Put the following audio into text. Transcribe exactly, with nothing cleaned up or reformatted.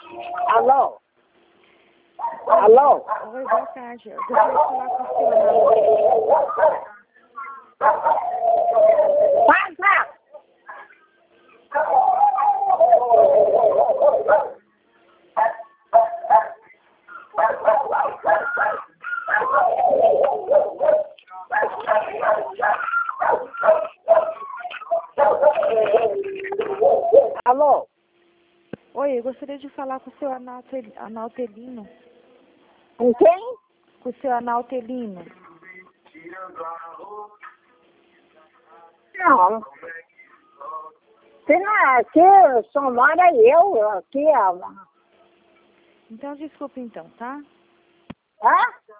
Alô? Alô? Oi, boa tarde. Eu gostaria de falar com o senhor. Passa! Alô? Oi, eu gostaria de falar com o seu Analte- Analtelino. Com quem? Com o seu Analtelino. Não. Se não é aqui, só mora eu aqui, ó. Então, desculpa então, tá? Hã?